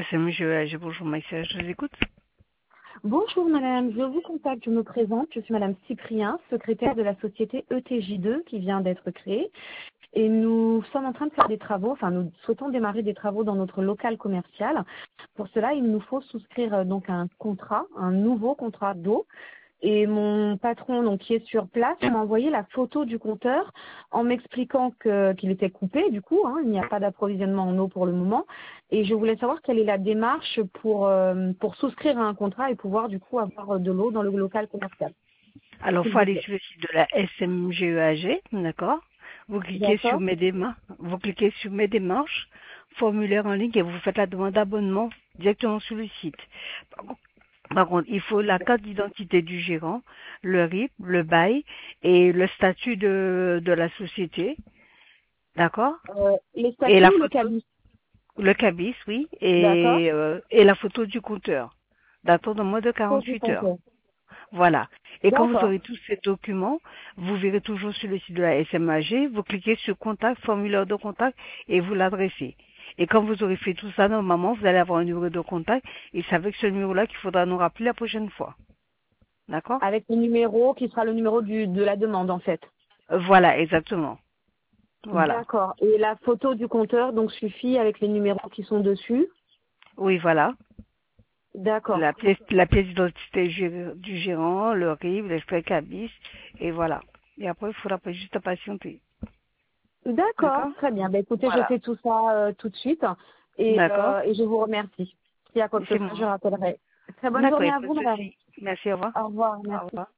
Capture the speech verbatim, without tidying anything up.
S M G E A G, bonjour Maïssa, je vous écoute. Bonjour madame, je vous contacte, je me présente, je suis madame Cyprien, secrétaire de la société E T J deux qui vient d'être créée. Et nous sommes en train de faire des travaux, enfin nous souhaitons démarrer des travaux dans notre local commercial. Pour cela, il nous faut souscrire euh, donc un contrat, un nouveau contrat d'eau. Et mon patron, donc qui est sur place, m'a envoyé la photo du compteur en m'expliquant que qu'il était coupé. Du coup, hein, il n'y a pas d'approvisionnement en eau pour le moment. Et je voulais savoir quelle est la démarche pour euh, pour souscrire à un contrat et pouvoir du coup avoir de l'eau dans le local commercial. Alors, il S'il faut vous aller plaît. sur le site de la S M G E A G, d'accord. Vous cliquez sur D'accord. mes démarches, vous cliquez sur mes démarches, formulaire en ligne et vous faites la demande d'abonnement directement sur le site. Par contre, par contre, il faut la carte d'identité du gérant, le R I P, le bail et le statut de, de la société, d'accord. Euh, les Et statuts la ou le photo, cabis? le cabis, oui, D'accord. et, euh, et la photo du compteur, datant de moins de Photo du quarante-huit heures. compteur. Voilà. Et quand vous D'accord. aurez tous ces documents, vous verrez toujours sur le site de la S M A G, vous cliquez sur contact, formulaire de contact et vous l'adressez. Et quand vous aurez fait tout ça, normalement, vous allez avoir un numéro de contact et c'est avec ce numéro-là qu'il faudra nous rappeler la prochaine fois. D'accord? Avec le numéro qui sera le numéro du, de la demande en fait. Euh, Voilà, exactement. Voilà. D'accord. Et la photo du compteur donc suffit avec les numéros qui sont dessus. Oui, voilà. D'accord. La pièce, la pièce d'identité gé- du gérant, le R I B, l'extrait cabis, et voilà. Et après, il faudra pas juste patienter. D'accord, D'accord? très bien. Ben, écoutez, je Voilà. fais tout ça euh, tout de suite et, D'accord? euh, et je vous remercie. S'il y a quoi que C'est ce soit, je moi. rappellerai. Très bonne D'accord, il journée n'y a à pas de vous, madame. souci. Merci, au revoir. Au revoir, Au merci. revoir.